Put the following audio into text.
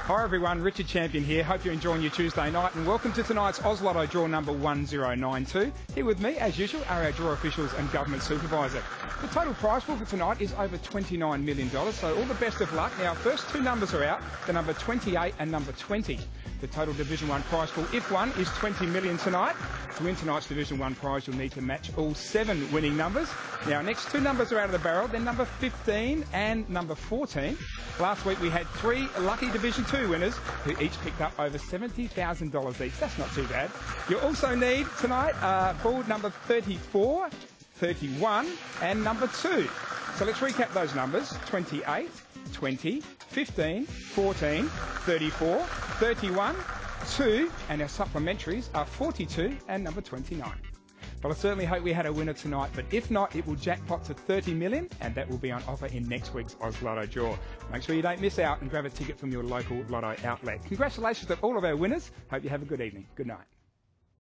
Hi everyone, Richard Champion here. Hope you're enjoying your Tuesday night and welcome to tonight's Oz Lotto draw number 1092. Here with me, as usual, are our draw officials and government supervisor. The total prize pool for tonight is over $29 million, so all the best of luck. Now, first two numbers are out, the number 28 and number 20. The total Division 1 prize pool, if won, is $20 million tonight. To win tonight's Division 1 prize, you'll need to match all 7 winning numbers. Now, next two numbers are out of the barrel, then number 15 and number 14. Last week we had 3 lucky Division 2 winners who each picked up over $70,000 each. That's not too bad. You'll also need tonight ball number 34, 31 and number 2. So let's recap those numbers: 28, 20, 15, 14, 34, 31, 2, and our supplementaries are 42 and number 29. Well, I certainly hope we had a winner tonight, but if not, it will jackpot to $30 million, and that will be on offer in next week's Oz Lotto draw. Make sure you don't miss out and grab a ticket from your local Lotto outlet. Congratulations to all of our winners. Hope you have a good evening. Good night.